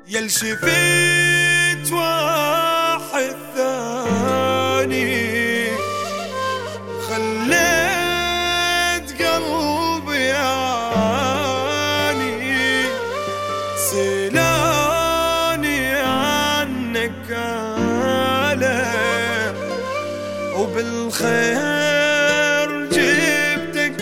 يل شفيت واحد ثاني خليت قلبي يعاني سلاني عنك آلم وبالخير جبتك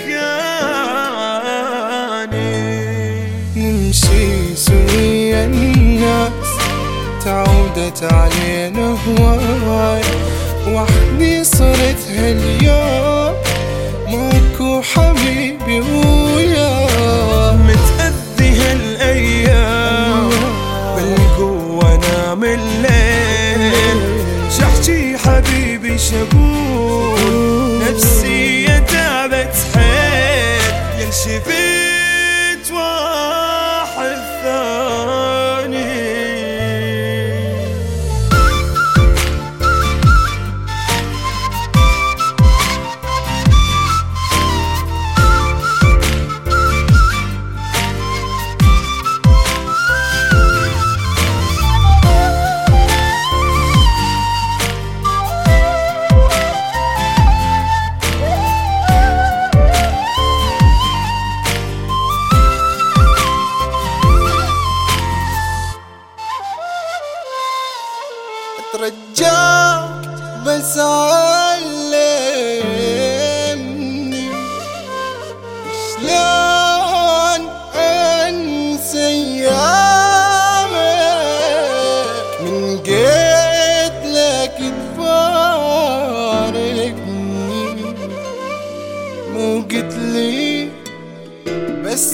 يعني نمشي سويا الناس تعودت علينا هواي وحدي صرت هاليوم ماكو حبيبي وياك متأذي هالأيام بالقوة نام الليل شحجي حبيبي شبول نفسية تعبت حيل يل شفيت واحد ثاني اترجاك بس علمني شلون انسى ايامك من قلت لك تفارقني مو قلت لي بس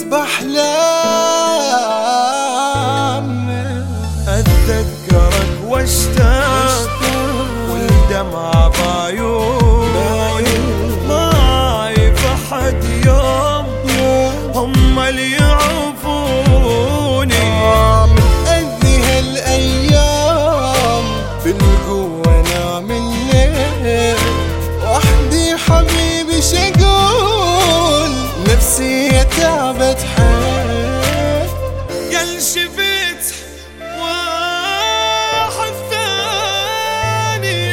بحلامك اتذكرك واشتاق والدمع بعيوني ما يفحد يوم هم اللي يعرفوني متأذي هالايام بالقوة نام الليل وحدي حبيبي شقول نفسي تعبت حيل يل شفيت واحد ثاني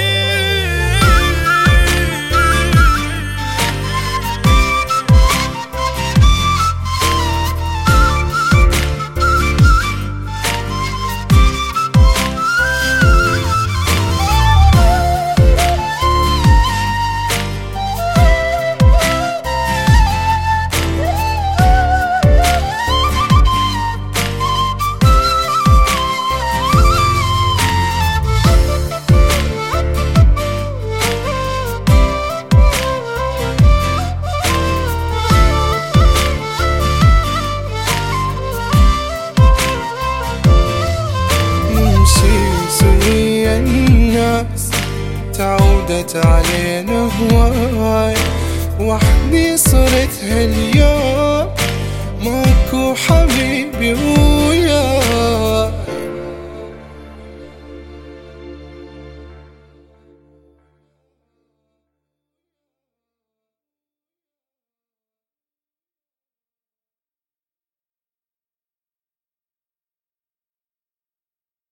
الناس تعودت علينا هواي وحدي صرت هاليوم ماكو حبيبي وياك